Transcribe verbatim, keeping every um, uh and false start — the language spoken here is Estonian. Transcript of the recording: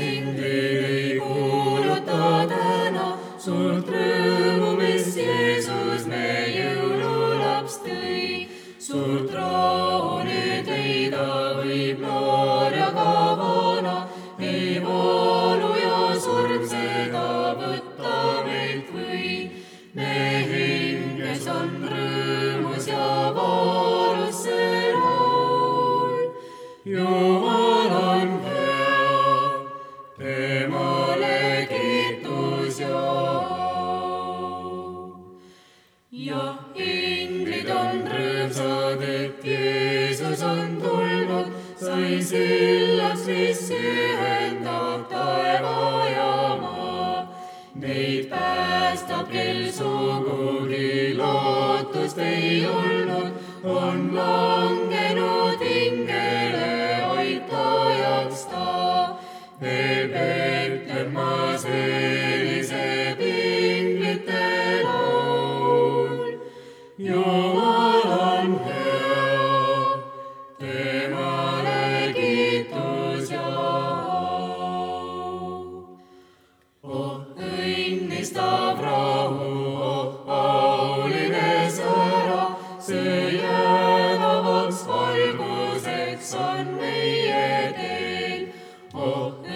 inglid ei kuuluta täna suurt rõõmu, mis Jeesus me jõululaps tõi. Suurt rahu nüüd leida võib noor ja ka vana, ei valu ja surm seda võtta meilt või. Me hinges on rõõmus ja valus see laul. Jumal on hea, temale kiitus ja au. Ja inglid on rõõmsad, et Jeesus on tulnud, sai sillaks, mis ühendab taeva ja maa. Neid päästab, kel sugugi lootust ei olnud, on langenud hingele aitajaks ta. Veel Betlemma selliseb inglite laul. Jumal on hea, temale kiitus ja au. Oh õnnistav rahu, oh auline sära, see jäädavaks valguseks on meie teel. Oh